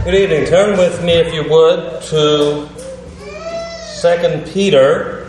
Good evening. Turn with me, if you would, to 2 Peter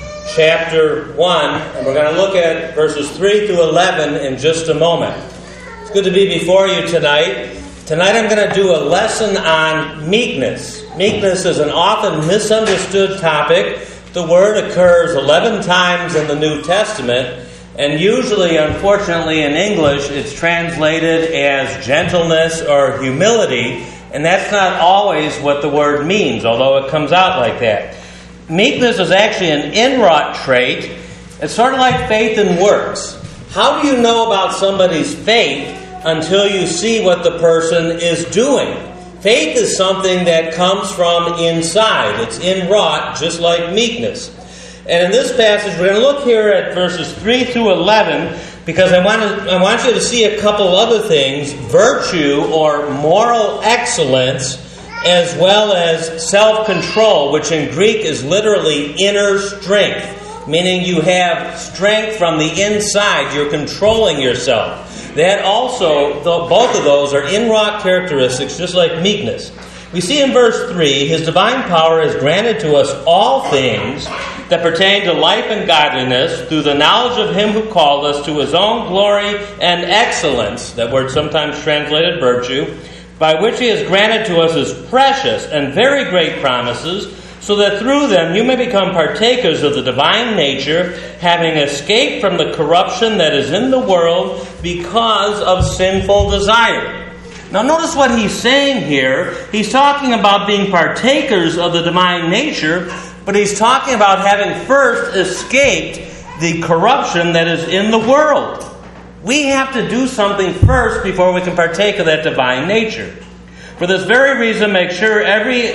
chapter 1, and we're going to look at verses 3 through 11 in just a moment. It's good to be before you tonight. Tonight I'm going to do a lesson on meekness. Meekness is an often misunderstood topic. The word occurs 11 times in the New Testament, and usually, unfortunately, in English, it's translated as gentleness or humility, and that's not always what the word means, although it comes out like that. Meekness is actually an inwrought trait. It's sort of like faith in works. How do you know about somebody's faith until you see what the person is doing? Faith is something that comes from inside. It's inwrought, just like meekness. And in this passage, we're going to look here at verses 3 through 11, because I want you to see a couple other things: virtue or moral excellence, as well as self-control, which in Greek is literally inner strength, meaning you have strength from the inside. You're controlling yourself. That also, both of those are inwrought characteristics, just like meekness. We see in verse 3, His divine power has granted to us all things that pertain to life and godliness through the knowledge of Him who called us to His own glory and excellence, that word sometimes translated virtue, by which He has granted to us His precious and very great promises, so that through them you may become partakers of the divine nature, having escaped from the corruption that is in the world because of sinful desire. Now notice what he's saying here. He's talking about being partakers of the divine nature, but he's talking about having first escaped the corruption that is in the world. We have to do something first before we can partake of that divine nature. For this very reason, make every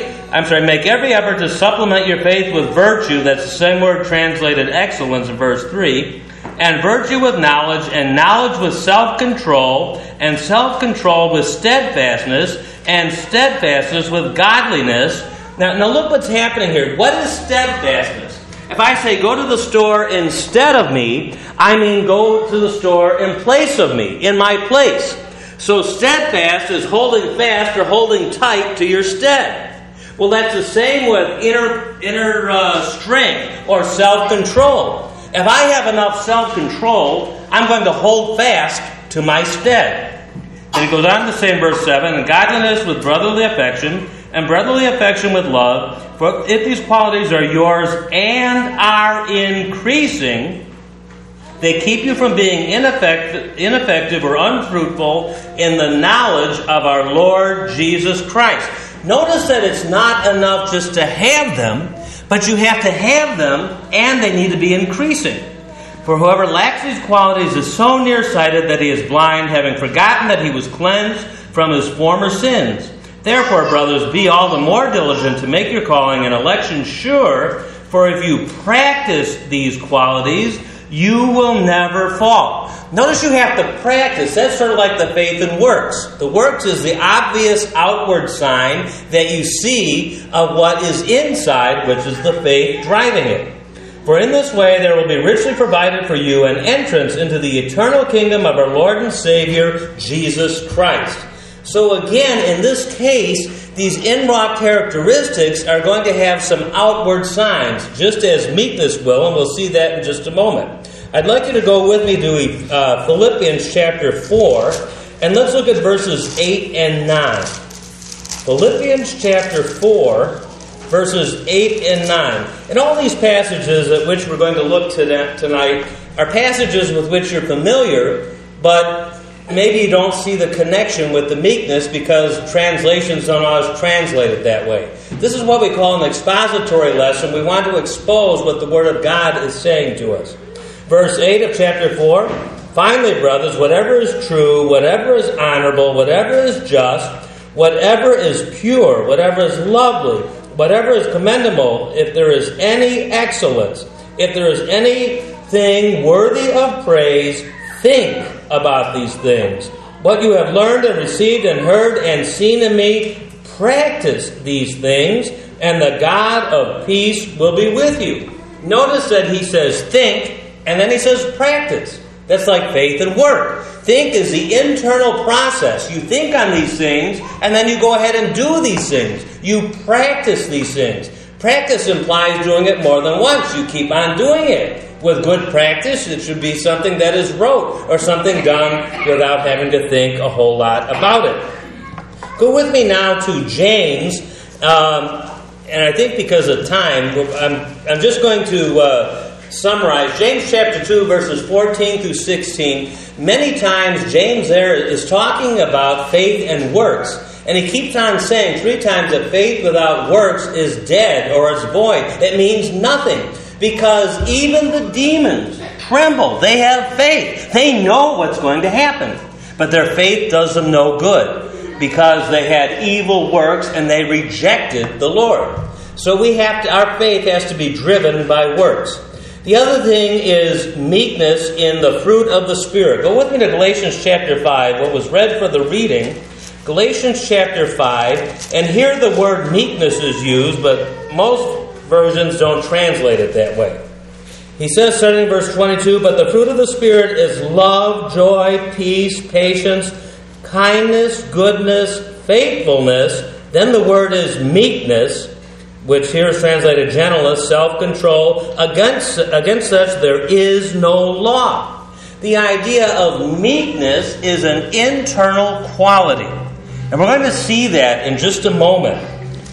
effort to supplement your faith with virtue. That's the same word translated excellence in verse 3. And virtue with knowledge, and knowledge with self-control, and self-control with steadfastness, and steadfastness with godliness. Now look what's happening here. What is steadfastness? If I say go to the store instead of me, I mean go to the store in place of me, in my place. So steadfast is holding fast or holding tight to your stead. Well, that's the same with inner strength or self-control. If I have enough self-control, I'm going to hold fast to my stead. And it goes on to say in verse 7, and godliness with brotherly affection, and brotherly affection with love, for if these qualities are yours and are increasing, they keep you from being ineffective or unfruitful in the knowledge of our Lord Jesus Christ. Notice that it's not enough just to have them, but you have to have them, and they need to be increasing. For whoever lacks these qualities is so nearsighted that he is blind, having forgotten that he was cleansed from his former sins. Therefore, brothers, be all the more diligent to make your calling and election sure, for if you practice these qualities, you will never fall. Notice you have to practice. That's sort of like the faith in works. The works is the obvious outward sign that you see of what is inside, which is the faith driving it. For in this way there will be richly provided for you an entrance into the eternal kingdom of our Lord and Savior, Jesus Christ. So again, in this case, these inwrought characteristics are going to have some outward signs, just as meekness will, and we'll see that in just a moment. I'd like you to go with me to Philippians chapter 4, and let's look at verses 8 and 9. Philippians chapter 4, verses 8 and 9. And all these passages at which we're going to look tonight are passages with which you're familiar, but maybe you don't see the connection with the meekness because translations don't always translate it that way. This is what we call an expository lesson. We want to expose what the Word of God is saying to us. Verse 8 of chapter 4, finally, brothers, whatever is true, whatever is honorable, whatever is just, whatever is pure, whatever is lovely, whatever is commendable, if there is any excellence, if there is anything worthy of praise, think about these things. What you have learned and received and heard and seen in me, practice these things, and the God of peace will be with you. Notice that he says think, and then he says practice. That's like faith and work. Think is the internal process. You think on these things, and then you go ahead and do these things. You practice these things. Practice implies doing it more than once. You keep on doing it. With good practice, it should be something that is rote, or something done without having to think a whole lot about it. Go with me now to James, and I think because of time, I'm just going to summarize. James chapter 2, verses 14 through 16. Many times James there is talking about faith and works. And he keeps on saying 3 times that faith without works is dead or is void. It means nothing. Because even the demons tremble. They have faith. They know what's going to happen. But their faith does them no good. Because they had evil works and they rejected the Lord. So our faith has to be driven by works. The other thing is meekness in the fruit of the Spirit. Go with me to Galatians chapter 5, what was read for the reading. Galatians chapter 5, and here the word meekness is used, but most versions don't translate it that way. He says, starting in verse 22, but the fruit of the Spirit is love, joy, peace, patience, kindness, goodness, faithfulness. Then the word is meekness, which here is translated gentleness, self-control. Against such there is no law. The idea of meekness is an internal quality. And we're going to see that in just a moment.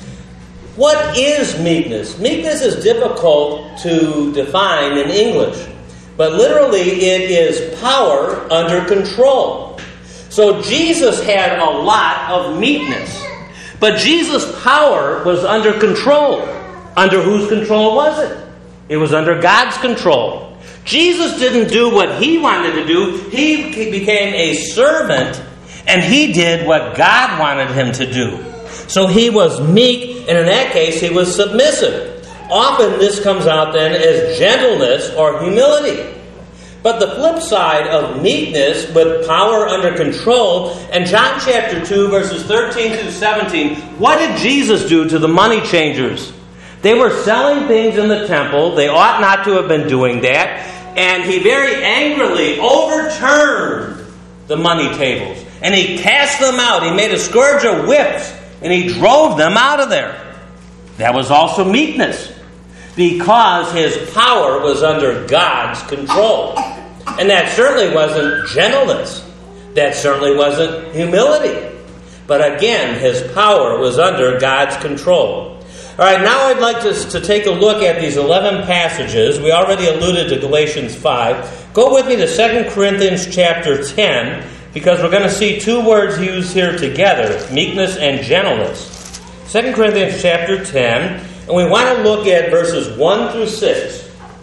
What is meekness? Meekness is difficult to define in English. But literally it is power under control. So Jesus had a lot of meekness. But Jesus' power was under control. Under whose control was it? It was under God's control. Jesus didn't do what he wanted to do. He became a servant, and he did what God wanted him to do. So he was meek, and in that case, he was submissive. Often this comes out then as gentleness or humility. But the flip side of meekness with power under control, in John chapter 2, verses 13 through 17, what did Jesus do to the money changers? They were selling things in the temple. They ought not to have been doing that. And he very angrily overturned the money tables. And he cast them out. He made a scourge of whips. And he drove them out of there. That was also meekness. Because his power was under God's control. And that certainly wasn't gentleness. That certainly wasn't humility. But again, his power was under God's control. All right, now I'd like to take a look at these 11 passages. We already alluded to Galatians 5. Go with me to 2 Corinthians chapter 10, because we're going to see 2 words used here together, meekness and gentleness. 2 Corinthians chapter 10. And we want to look at verses 1 through 6.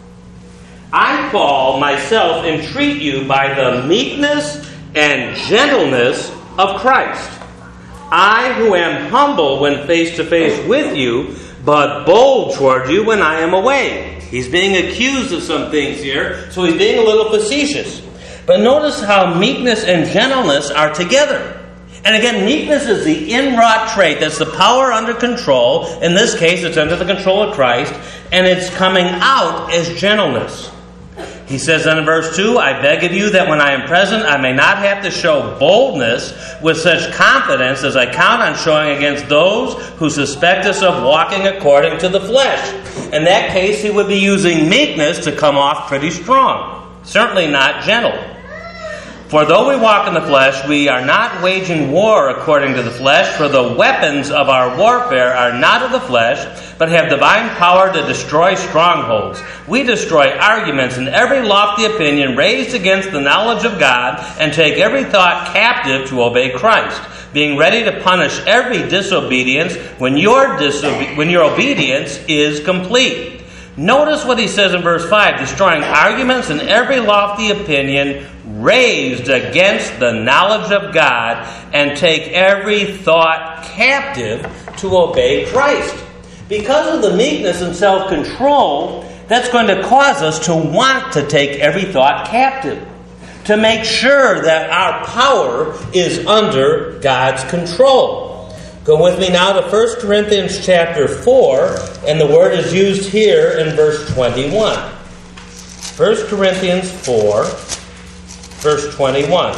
I, Paul, myself, entreat you by the meekness and gentleness of Christ. I, who am humble when face to face with you, but bold toward you when I am away. He's being accused of some things here, so he's being a little facetious. But notice how meekness and gentleness are together. And again, meekness is the inwrought trait. That's the power under control. In this case, it's under the control of Christ. And it's coming out as gentleness. He says then in verse 2, I beg of you that when I am present, I may not have to show boldness with such confidence as I count on showing against those who suspect us of walking according to the flesh. In that case, he would be using meekness to come off pretty strong. Certainly not gentle. For though we walk in the flesh, we are not waging war according to the flesh, for the weapons of our warfare are not of the flesh, but have divine power to destroy strongholds. We destroy arguments and every lofty opinion raised against the knowledge of God, and take every thought captive to obey Christ, being ready to punish every disobedience when your obedience is complete. Notice what he says in verse 5, destroying arguments and every lofty opinion raised against the knowledge of God, and take every thought captive to obey Christ. Because of the meekness and self-control, that's going to cause us to want to take every thought captive, to make sure that our power is under God's control. Go with me now to 1 Corinthians chapter 4, and the word is used here in verse 21. 1 Corinthians 4. verse 21.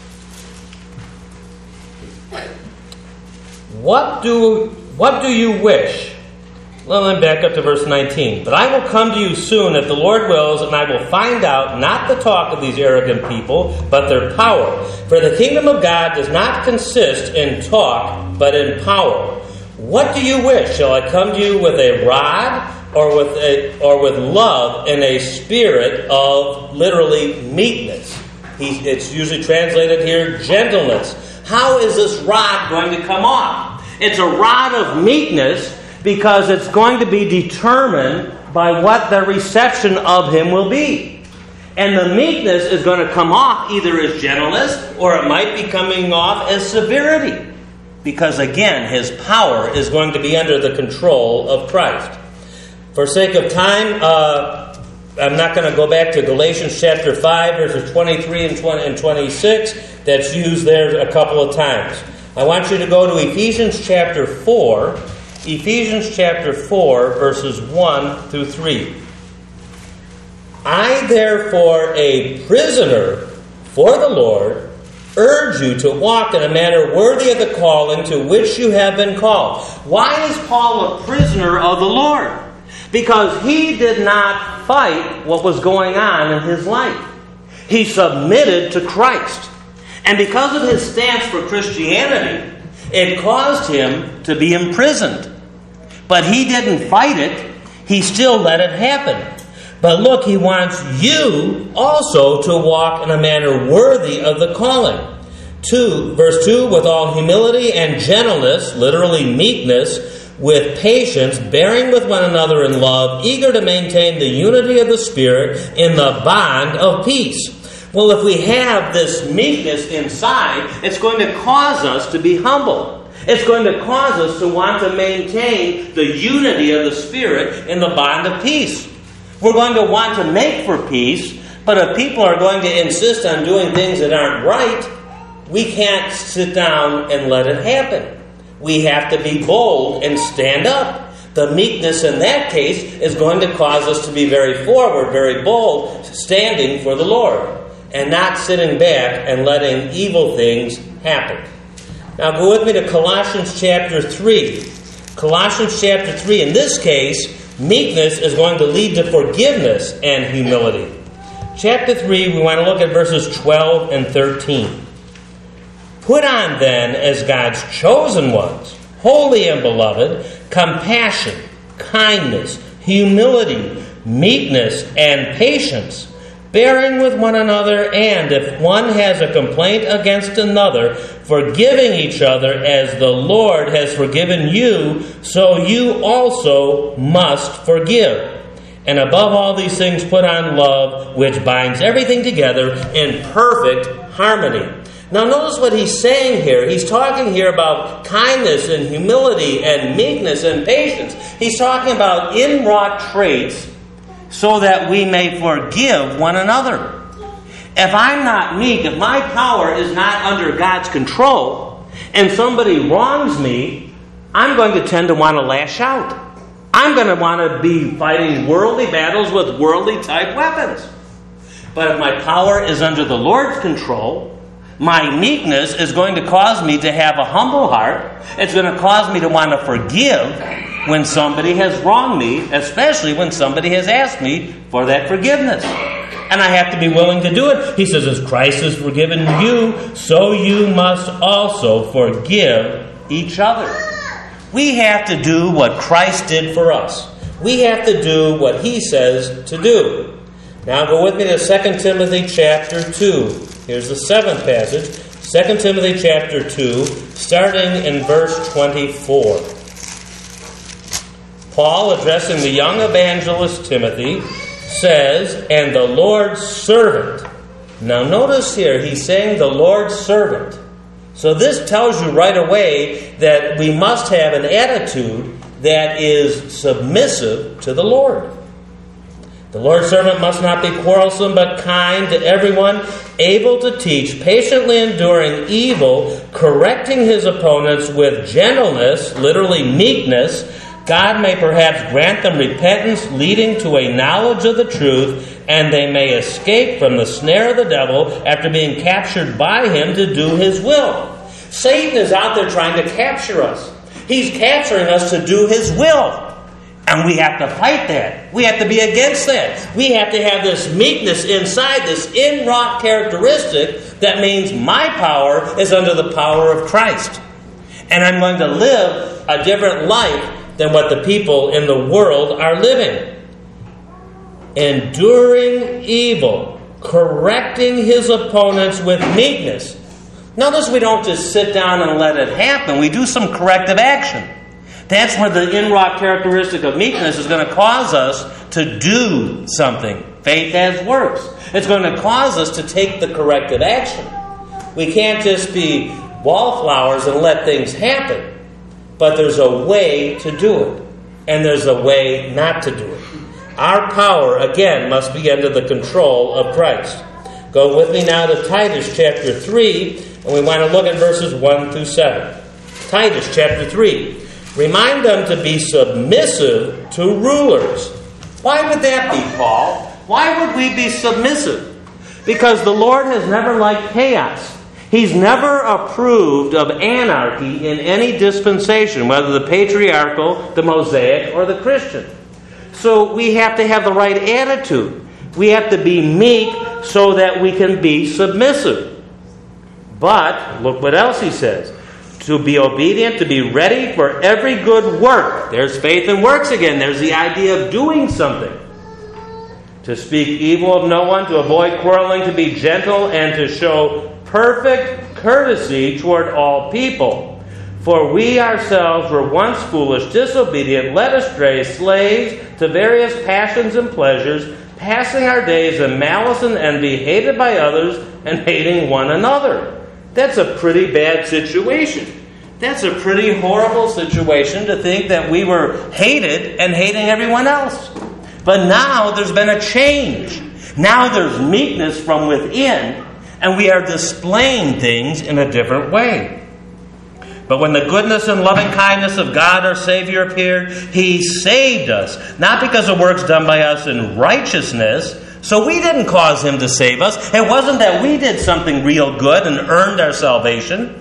What do you wish? Well, then back up to verse 19. But I will come to you soon, if the Lord wills, and I will find out not the talk of these arrogant people, but their power. For the kingdom of God does not consist in talk, but in power. What do you wish? Shall I come to you with a rod, or with love and a spirit of, literally, meekness? It's usually translated here, gentleness. How is this rod going to come off? It's a rod of meekness, because it's going to be determined by what the reception of him will be. And the meekness is going to come off either as gentleness, or it might be coming off as severity. Because again, his power is going to be under the control of Christ. For sake of time, I'm not going to go back to Galatians chapter 5, verses 23 and 26. That's used there a couple of times. I want you to go to Ephesians chapter 4. Ephesians chapter 4, verses 1 through 3. I, therefore, a prisoner for the Lord, urge you to walk in a manner worthy of the calling to which you have been called. Why is Paul a prisoner of the Lord? Because he did not fight what was going on in his life. He submitted to Christ. And because of his stance for Christianity, it caused him to be imprisoned. But he didn't fight it. He still let it happen. But look, he wants you also to walk in a manner worthy of the calling. Verse 2, with all humility and gentleness, literally meekness, with patience, bearing with one another in love, eager to maintain the unity of the Spirit in the bond of peace. Well, if we have this meekness inside, it's going to cause us to be humble. It's going to cause us to want to maintain the unity of the Spirit in the bond of peace. We're going to want to make for peace, but if people are going to insist on doing things that aren't right, we can't sit down and let it happen. We have to be bold and stand up. The meekness in that case is going to cause us to be very forward, very bold, standing for the Lord, and not sitting back and letting evil things happen. Now go with me to Colossians chapter 3. Colossians chapter 3. In this case, meekness is going to lead to forgiveness and humility. Chapter 3, we want to look at verses 12 and 13. Put on then, as God's chosen ones, holy and beloved, compassion, kindness, humility, meekness, and patience, bearing with one another, and if one has a complaint against another, forgiving each other as the Lord has forgiven you, so you also must forgive. And above all these things put on love, which binds everything together in perfect harmony. Now notice what he's saying here. He's talking here about kindness and humility and meekness and patience. He's talking about inwrought traits so that we may forgive one another. If I'm not meek, if my power is not under God's control, and somebody wrongs me, I'm going to tend to want to lash out. I'm going to want to be fighting worldly battles with worldly type weapons. But if my power is under the Lord's control, my meekness is going to cause me to have a humble heart. It's going to cause me to want to forgive when somebody has wronged me, especially when somebody has asked me for that forgiveness. And I have to be willing to do it. He says, as Christ has forgiven you, so you must also forgive each other. We have to do what Christ did for us. We have to do what He says to do. Now go with me to 2 Timothy chapter 2. Here's the 7th passage. 2 Timothy chapter 2, starting in verse 24. Paul, addressing the young evangelist Timothy, says, and the Lord's servant. Now notice here, he's saying the Lord's servant. So this tells you right away that we must have an attitude that is submissive to the Lord. The Lord's servant must not be quarrelsome, but kind to everyone, able to teach, patiently enduring evil, correcting his opponents with gentleness, literally meekness. God may perhaps grant them repentance, leading to a knowledge of the truth, and they may escape from the snare of the devil after being captured by him to do his will. Satan is out there trying to capture us. He's capturing us to do his will. And we have to fight that. We have to be against that. We have to have this meekness inside, this inwrought characteristic that means my power is under the power of Christ. And I'm going to live a different life than what the people in the world are living. Enduring evil, correcting his opponents with meekness. Notice we don't just sit down and let it happen. We do some corrective action. That's where the inwrought characteristic of meekness is going to cause us to do something. Faith has works. It's going to cause us to take the corrective action. We can't just be wallflowers and let things happen. But there's a way to do it. And there's a way not to do it. Our power, again, must be under the control of Christ. Go with me now to Titus chapter 3, and we want to look at verses 1 through 7. Titus chapter 3. Remind them to be submissive to rulers. Why would that be, Paul? Why would we be submissive? Because the Lord has never liked chaos. He's never approved of anarchy in any dispensation, whether the patriarchal, the Mosaic, or the Christian. So we have to have the right attitude. We have to be meek so that we can be submissive. But, look what else he says. To be obedient, to be ready for every good work. There's faith and works again. There's the idea of doing something. To speak evil of no one, to avoid quarreling, to be gentle, and to show perfect courtesy toward all people. For we ourselves were once foolish, disobedient, led astray, slaves to various passions and pleasures, passing our days in malice and envy, hated by others, and hating one another. That's a pretty bad situation. That's a pretty horrible situation to think that we were hated and hating everyone else. But now there's been a change. Now there's meekness from within, and we are displaying things in a different way. But when the goodness and loving kindness of God our Savior appeared, He saved us, not because of works done by us in righteousness. So we didn't cause Him to save us. It wasn't that we did something real good and earned our salvation.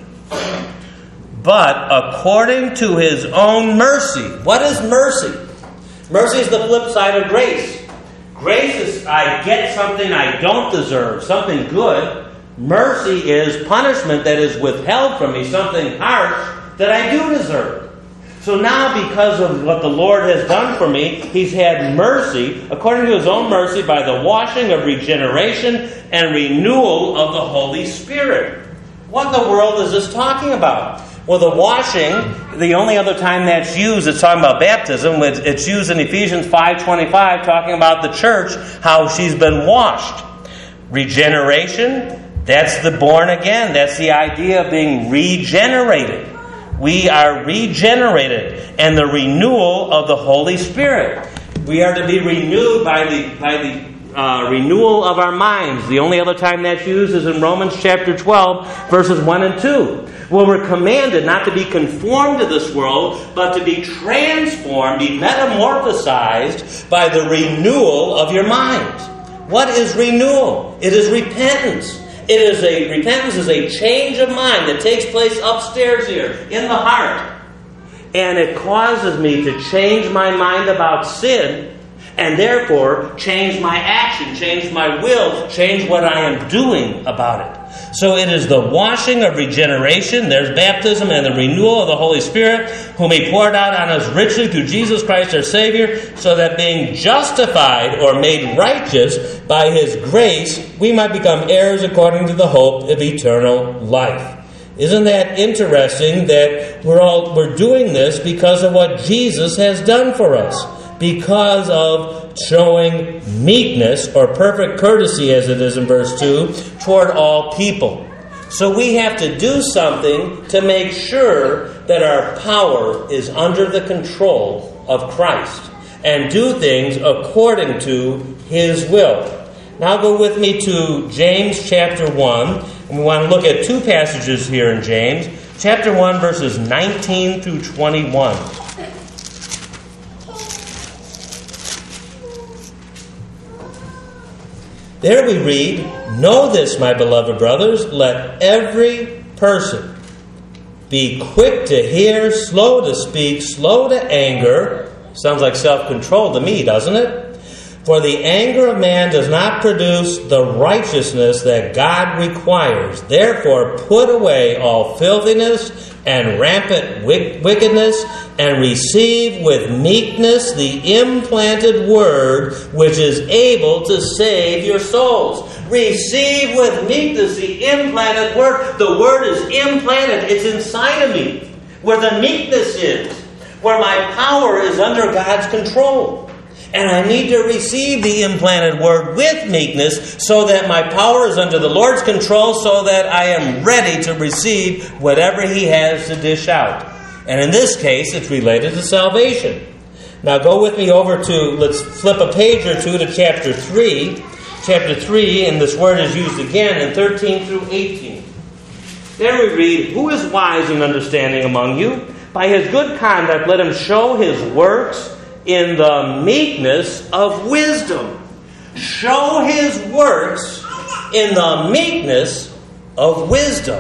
But according to His own mercy. What is mercy? Mercy is the flip side of grace. Grace is I get something I don't deserve, something good. Mercy is punishment that is withheld from me, something harsh that I do deserve. So now, because of what the Lord has done for me, He's had mercy, according to His own mercy, by the washing of regeneration and renewal of the Holy Spirit. What in the world is this talking about? Well, the washing, the only other time that's used, it's talking about baptism. It's used in Ephesians 5:25, talking about the church, how she's been washed. Regeneration, that's the born again. That's the idea of being regenerated. We are regenerated. And the renewal of the Holy Spirit. We are to be renewed by the renewal of our minds. The only other time that's used is in Romans chapter 12, verses 1 and 2. Well, we're commanded not to be conformed to this world, but to be transformed, be metamorphosized by the renewal of your mind. What is renewal? It is repentance. Repentance is a change of mind that takes place upstairs here, in the heart. And it causes me to change my mind about sin, and therefore change my action, change my will, change what I am doing about it. So it is the washing of regeneration, there's baptism and the renewal of the Holy Spirit, whom He poured out on us richly through Jesus Christ our Savior, so that being justified or made righteous by His grace, we might become heirs according to the hope of eternal life. Isn't that interesting that we're doing this because of what Jesus has done for us? Because of showing meekness, or perfect courtesy as it is in verse 2, toward all people. So we have to do something to make sure that our power is under the control of Christ, and do things according to His will. Now go with me to James chapter 1, and we want to look at two passages here in James. Chapter 1, verses 19 through 21. There we read, "Know this, my beloved brothers, let every person be quick to hear, slow to speak, slow to anger." Sounds like self-control to me, doesn't it? "For the anger of man does not produce the righteousness that God requires. Therefore put away all filthiness and rampant wickedness, and receive with meekness the implanted word, which is able to save your souls." Receive with meekness the implanted word. The word is implanted. It's inside of me, where the meekness is, where my power is under God's control. And I need to receive the implanted word with meekness so that my power is under the Lord's control, so that I am ready to receive whatever He has to dish out. And in this case, it's related to salvation. Now go with me over to, let's flip a page or two to chapter 3. Chapter 3, and this word is used again in 13 through 18. There we read, "Who is wise and understanding among you? By his good conduct let him show his works in the meekness of wisdom." Show his works in the meekness of wisdom.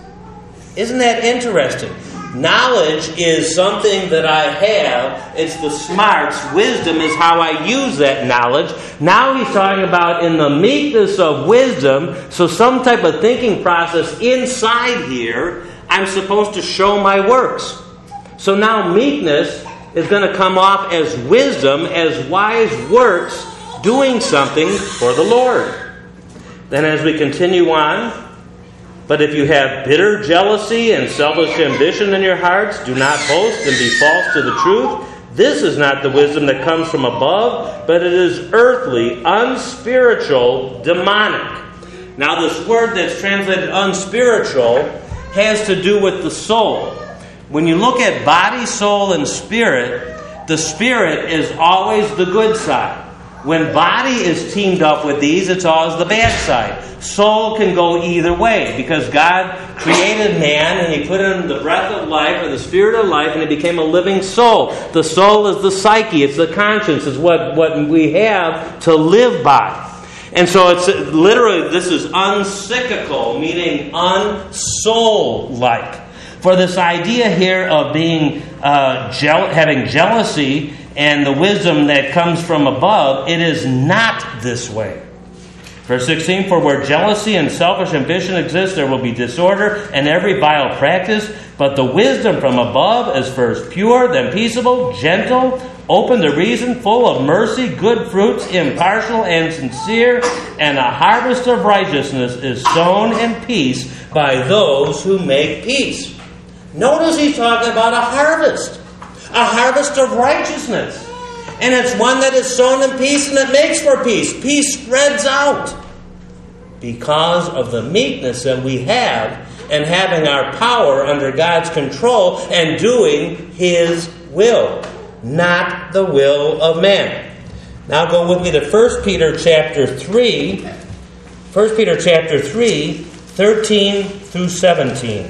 Isn't that interesting? Knowledge is something that I have. It's the smarts. Wisdom is how I use that knowledge. Now he's talking about in the meekness of wisdom. So some type of thinking process inside here, I'm supposed to show my works. So now meekness is going to come off as wisdom, as wise works, doing something for the Lord. Then as we continue on, "But if you have bitter jealousy and selfish ambition in your hearts, do not boast and be false to the truth. This is not the wisdom that comes from above, but it is earthly, unspiritual, demonic." Now this word that's translated unspiritual has to do with the soul. When you look at body, soul, and spirit, the spirit is always the good side. When body is teamed up with these, it's always the bad side. Soul can go either way, because God created man and He put in the breath of life, or the spirit of life, and it became a living soul. The soul is the psyche, it's the conscience, it's what we have to live by. And so it's literally, this is unpsychical, meaning unsoul-like. For this idea here of being having jealousy and the wisdom that comes from above, it is not this way. Verse 16, "For where jealousy and selfish ambition exist, there will be disorder and every vile practice. But the wisdom from above is first pure, then peaceable, gentle, open to reason, full of mercy, good fruits, impartial and sincere, and a harvest of righteousness is sown in peace by those who make peace." Notice he's talking about a harvest of righteousness. And it's one that is sown in peace and that makes for peace. Peace spreads out because of the meekness that we have and having our power under God's control and doing His will, not the will of man. Now go with me to 1 Peter chapter 3. 1 Peter chapter 3, 13 through 17.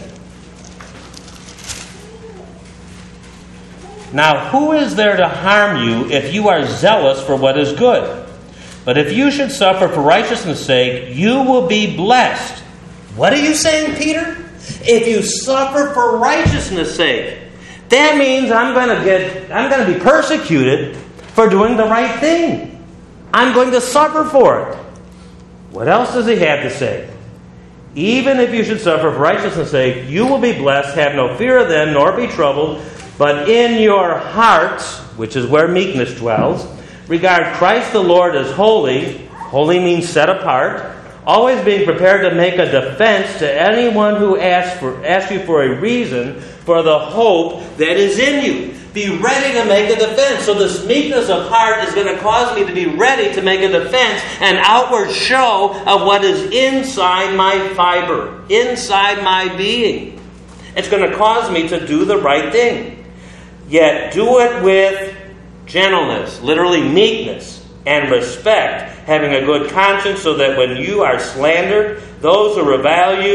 "Now who is there to harm you if you are zealous for what is good? But if you should suffer for righteousness' sake, you will be blessed." What are you saying, Peter? If you suffer for righteousness' sake, that means I'm going to be persecuted for doing the right thing. I'm going to suffer for it. What else does he have to say? "Even if you should suffer for righteousness' sake, you will be blessed. Have no fear of them, nor be troubled. But in your hearts," which is where meekness dwells, "regard Christ the Lord as holy." Holy means set apart. "Always being prepared to make a defense to anyone who asks you for a reason for the hope that is in you." Be ready to make a defense. So this meekness of heart is going to cause me to be ready to make a defense, an outward show of what is inside my fiber, inside my being. It's going to cause me to do the right thing. Yet do it with gentleness, literally meekness, and respect, having a good conscience, so that when you are slandered, those who revile you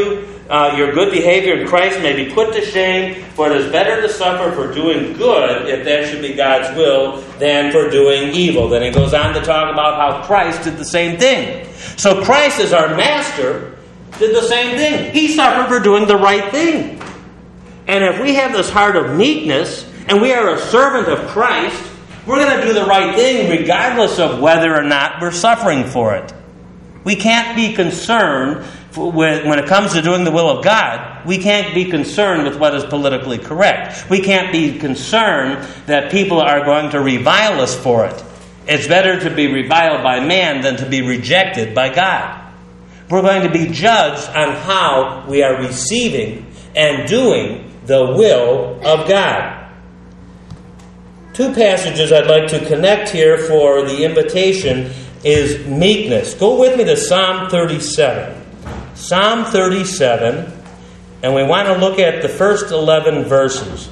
your good behavior in Christ may be put to shame, for it is better to suffer for doing good, if that should be God's will, than for doing evil. Then he goes on to talk about how Christ did the same thing. So Christ, as our master, did the same thing. He suffered for doing the right thing. And if we have this heart of meekness, and we are a servant of Christ, we're going to do the right thing regardless of whether or not we're suffering for it. We can't be concerned when it comes to doing the will of God. We can't be concerned with what is politically correct. We can't be concerned that people are going to revile us for it. It's better to be reviled by man than to be rejected by God. We're going to be judged on how we are receiving and doing the will of God. Two passages I'd like to connect here for the invitation is meekness. Go with me to Psalm 37. Psalm 37, and we want to look at the first 11 verses.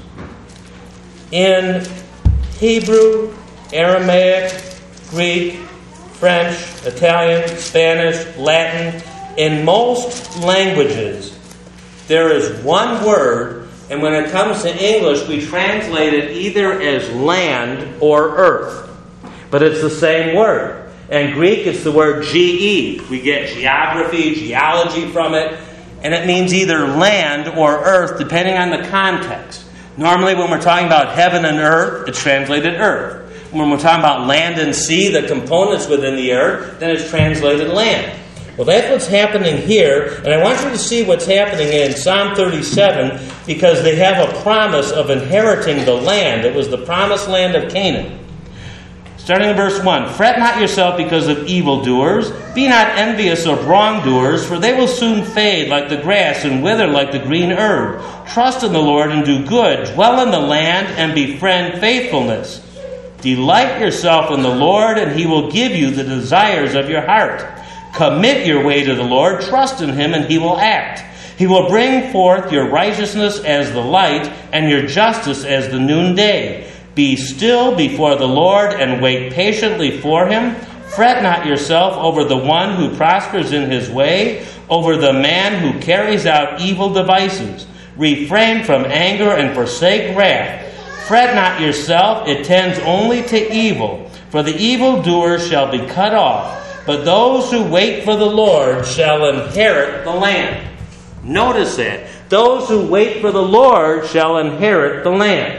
In Hebrew, Aramaic, Greek, French, Italian, Spanish, Latin, in most languages, there is one word, and when it comes to English, we translate it either as land or earth. But it's the same word. In Greek, it's the word ge. We get geography, geology from it, and it means either land or earth, depending on the context. Normally, when we're talking about heaven and earth, it's translated earth. When we're talking about land and sea, the components within the earth, then it's translated land. Well, that's what's happening here, and I want you to see what's happening in Psalm 37, because they have a promise of inheriting the land. It was the promised land of Canaan. Starting in verse 1, "Fret not yourself because of evildoers. Be not envious of wrongdoers, for they will soon fade like the grass and wither like the green herb. Trust in the Lord and do good. Dwell in the land and befriend faithfulness. Delight yourself in the Lord, and he will give you the desires of your heart. Commit your way to the Lord. Trust in him, and he will act. He will bring forth your righteousness as the light and your justice as the noonday. Be still before the Lord and wait patiently for him. Fret not yourself over the one who prospers in his way, over the man who carries out evil devices. Refrain from anger and forsake wrath. Fret not yourself, it tends only to evil, for the evildoer shall be cut off. But those who wait for the Lord shall inherit the land." Notice that. Those who wait for the Lord shall inherit the land.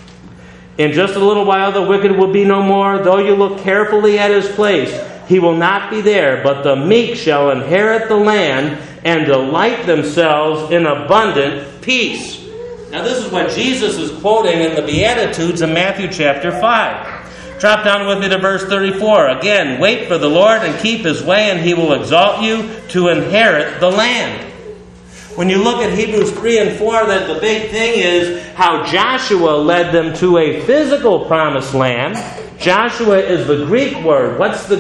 "In just a little while the wicked will be no more. Though you look carefully at his place, he will not be there. But the meek shall inherit the land and delight themselves in abundant peace." Now this is what Jesus is quoting in the Beatitudes in Matthew chapter 5. Drop down with me to verse 34. Again, "Wait for the Lord and keep his way, and he will exalt you to inherit the land." When you look at Hebrews 3 and 4, that the big thing is how Joshua led them to a physical promised land. Joshua is the Greek word. The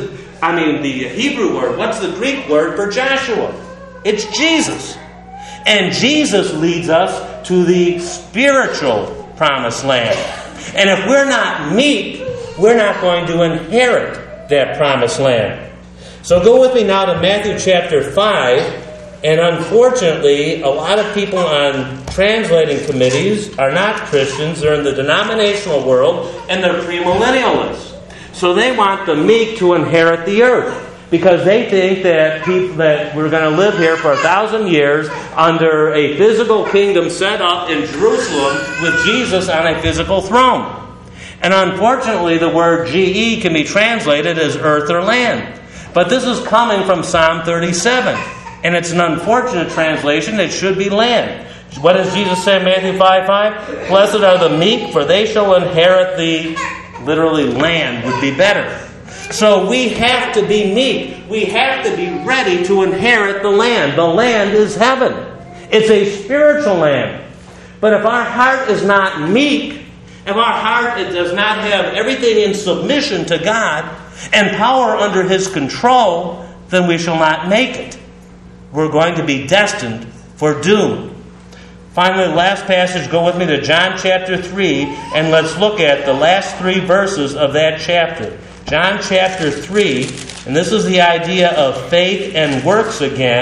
Hebrew word. What's the Greek word for Joshua? It's Jesus. And Jesus leads us to the spiritual promised land. And if we're not meek, we're not going to inherit that promised land. So go with me now to Matthew chapter 5. And unfortunately, a lot of people on translating committees are not Christians. They're in the denominational world, and they're premillennialists. So they want the meek to inherit the earth, because they think that we're going to live here for 1,000 years under a physical kingdom set up in Jerusalem with Jesus on a physical throne. And unfortunately, the word GE can be translated as earth or land. But this is coming from Psalm 37. And it's an unfortunate translation. It should be land. What does Jesus say in Matthew 5:5? "Blessed are the meek, for they shall inherit the..." Literally, land would be better. So we have to be meek. We have to be ready to inherit the land. The land is heaven. It's a spiritual land. But if our heart is not meek, if our heart does not have everything in submission to God and power under his control, then we shall not make it. We're going to be destined for doom. Finally, the last passage, go with me to John chapter 3, and let's look at the last 3 verses of that chapter. John chapter 3, and this is the idea of faith and works again.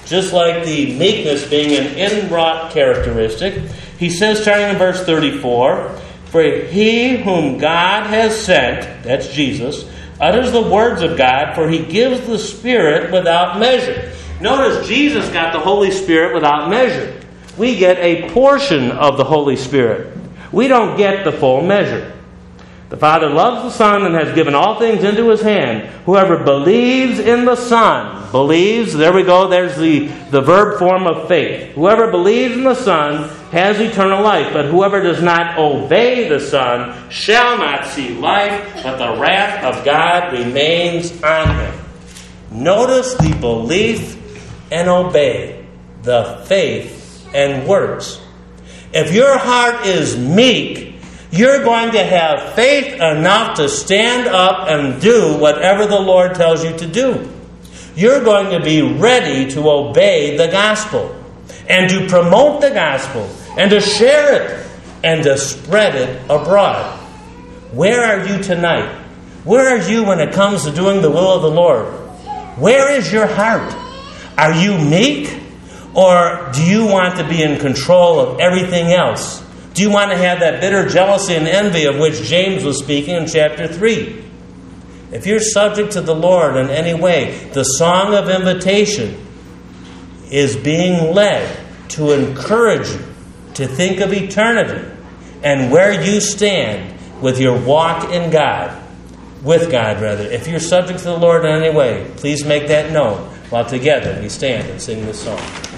just like the meekness being an inwrought characteristic. He says, starting in verse 34, "For he whom God has sent," that's Jesus, "utters the words of God, for he gives the Spirit without measure." Notice Jesus got the Holy Spirit without measure. We get a portion of the Holy Spirit. We don't get the full measure. The Father loves the Son and has given all things into His hand. Whoever believes in the Son, believes, there we go, there's the verb form of faith. Whoever believes in the Son has eternal life, but whoever does not obey the Son shall not see life, but the wrath of God remains on him. Notice the belief and obey, the faith and works. If your heart is meek, you're going to have faith enough to stand up and do whatever the Lord tells you to do. You're going to be ready to obey the gospel and to promote the gospel and to share it and to spread it abroad. Where are you tonight? Where are you when it comes to doing the will of the Lord? Where is your heart? Are you meek, or do you want to be in control of everything else? Do you want to have that bitter jealousy and envy of which James was speaking in chapter 3? If you're subject to the Lord in any way, the song of invitation is being led to encourage you to think of eternity and where you stand with your walk in God, with God rather. If you're subject to the Lord in any way, please make that known while together we stand and sing this song.